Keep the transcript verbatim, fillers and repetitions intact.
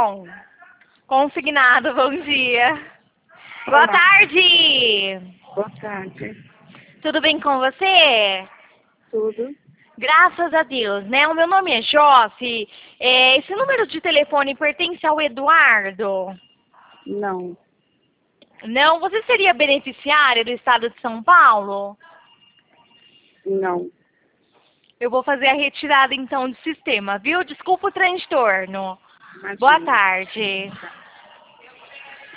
bom? Consignado, bom dia. Boa Olá. tarde. Boa tarde. Tudo bem com você? Tudo? Graças a Deus, né? O meu nome é Josi. É, esse número de telefone pertence ao Eduardo? Não. Não? Você seria beneficiária do estado de São Paulo? Não. Eu vou fazer a retirada então do sistema, viu? Desculpa o transtorno. Boa Imagina. tarde.